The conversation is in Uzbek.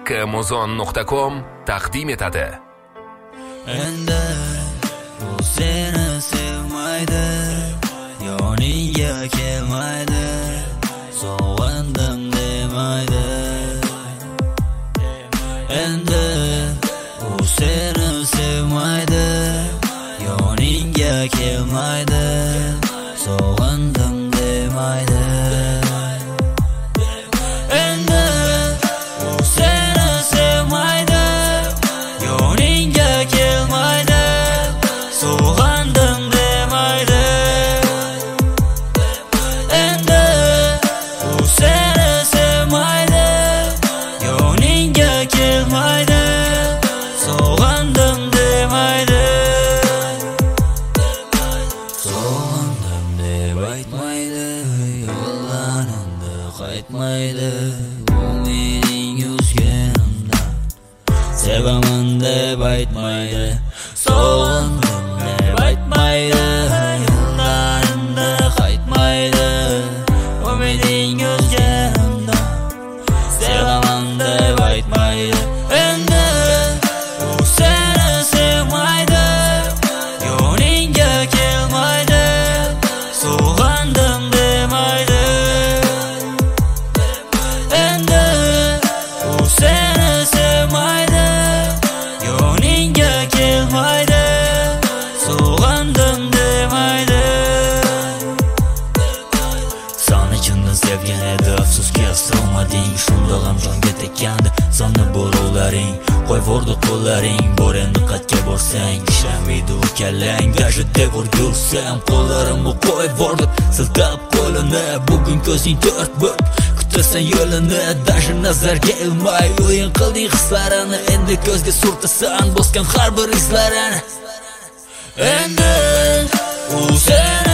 kmuzon.com taqdim etadi. Endi u seni sevmaydi, yoniga kelmaydi, sog'indim demaydi. Endi u seni sevmaydi, yoniga kelmaydi, sog'indim demaydi. Endi u seni sevmaydi, yoniga kelmaydi, sog'indim demaydi. Endi u seni sevmaydi, yoniga kelmaydi, sog'indim demaydi. Sog'indim deb aytmaydi, yo'llarimda qaytmaydi. U mening o'zganimdan sevaman deb aytmaydi. Sog'indim deb aytmaydi, yo'llarimda qaytmaydi. U mening o'zganimdan sevaman deb aytmaydi. Endi u seni sevmaydi, yoniga kelmaydi, sog'indim demaydi. Endi u seni sevmaydi, yoniga kelmaydi, sog'indim demaydi. Seni chindan sevgan edi, afsuski asramading. Shunda ham jonga tekkandi sani bo'rovlaring. Qo'yvordi qo'llaring, bor endi qayerga borsang ishlamaydi u kallang. Даже deb urgursam qo'llarimni qo'yvordi, siltab qo'lini. Bugun ko'zing to'rt bo'p kutasan yo'lini. Даже nazarga ilmay o'yin qilding hislarini. Endi ko'zga surtasan bosgan har bir izlarini. Endi u seni